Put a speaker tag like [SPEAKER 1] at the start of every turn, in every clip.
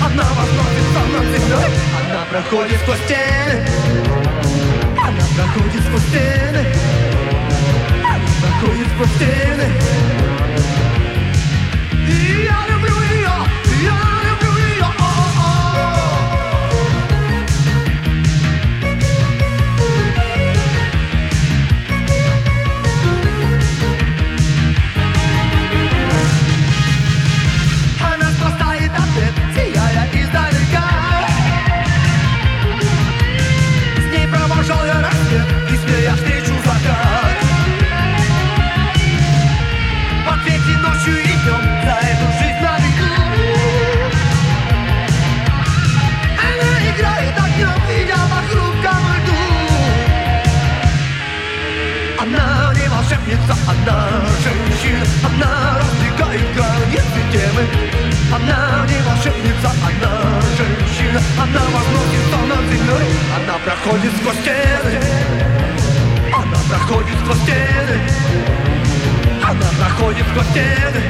[SPEAKER 1] Она возносится над землей. Она проходит сквозь стены. Она проходит сквозь стены. Она проходит сквозь стены. И я люблю ее, я люблю ее. Она спасает ответ, сияя издалека. С ней провожал я рассвет, и с ней я встречу закат. В ответе ночью и днем за эту жизнь на виду. Она играет огнем, идя по хрупкому льду. Она не волшебница, она женщина. Она раздвигает границы темы. Она не волшебница, она женщина. Она возносится над землей. Она проходит сквозь стены. Она проходит сквозь стены. Она проходит сквозь стены.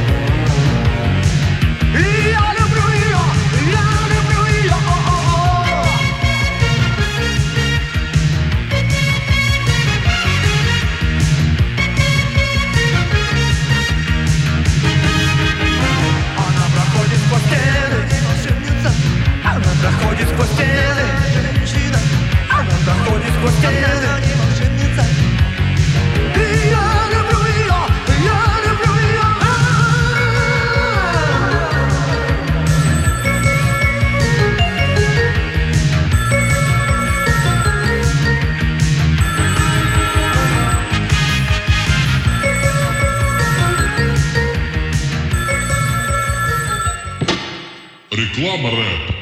[SPEAKER 1] И я люблю ее, я люблю ее. Она проходит сквозь стены. Она проходит сквозь стены. Она проходит сквозь стены. И я люблю ее, я люблю ее.
[SPEAKER 2] Реклама рэп.